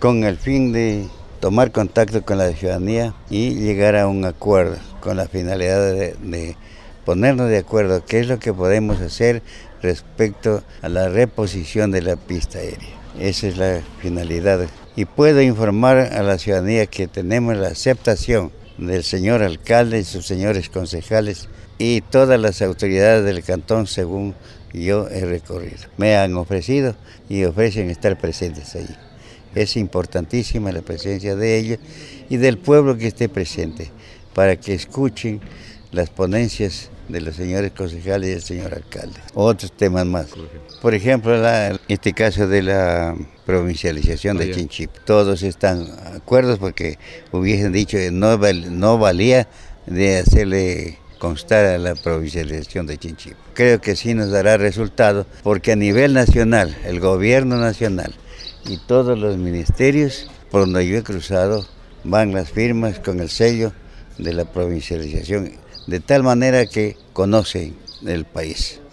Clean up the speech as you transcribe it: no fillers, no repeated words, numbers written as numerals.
con el fin de tomar contacto con la ciudadanía y llegar a un acuerdo con la finalidad de ponernos de acuerdo qué es lo que podemos hacer respecto a la reposición de la pista aérea. Esa es la finalidad. Y puedo informar a la ciudadanía que tenemos la aceptación del señor alcalde y sus señores concejales y todas las autoridades del cantón según yo he recorrido. Me han ofrecido y ofrecen estar presentes allí. Es importantísima la presencia de ellos y del pueblo que esté presente para que escuchen las ponencias de los señores concejales y del señor alcalde. Otros temas más. Por ejemplo, este caso de la provincialización de Chinchipe. Todos están de acuerdo porque hubiesen dicho que no valía de hacerle constar a la provincialización de Chinchipe. Creo que sí nos dará resultado porque a nivel nacional, el gobierno nacional y todos los ministerios por donde yo he cruzado van las firmas con el sello de la provincialización, de tal manera que conocen el país.